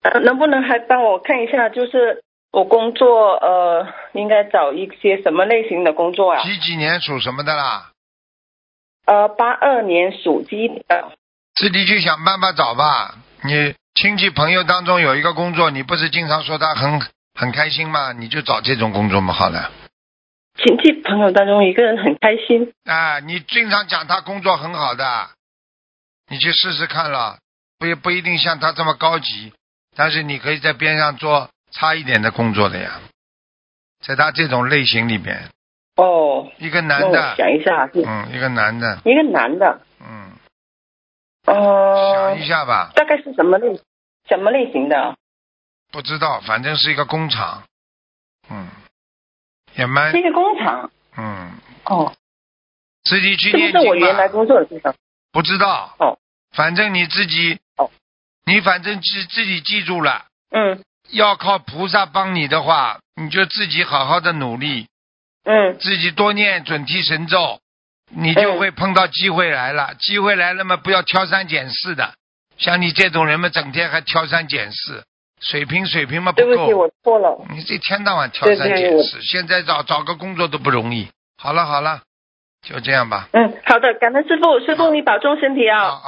能不能还帮我看一下，就是我工作应该找一些什么类型的工作啊？ 几年属什么的啦？ 82年属鸡的。 自己去想办法找吧。你亲戚朋友当中有一个工作，你不是经常说他很开心吗？你就找这种工作嘛，好了。 亲戚朋友当中一个人很开心。 啊，你经常讲他工作很好的，你去试试看了，不一定像他这么高级，但是你可以在边上做差一点的工作的呀，在他这种类型里边。 哦， 一个男那的我想一下。 一个男的。 一个男的。 想一下吧。 大概是什么类型的？ 不知道，反正是一个工厂。也蛮是一个工厂。哦， 自己去念经吧。 是不是我原来工作的地方？ 不知道。反正你自己。你反正自己记住了。要靠菩萨帮你的话，你就自己好好的努力。自己多念准提神咒，你就会碰到机会来了。机会来了嘛，不要挑三拣四的。像你这种人嘛，整天还挑三拣四，水平嘛不够。 对不起，我错了。 你这天到晚挑三拣四，现在找个工作都不容易。好了，就这样吧。 好的，感恩师父，师父你保重身体啊。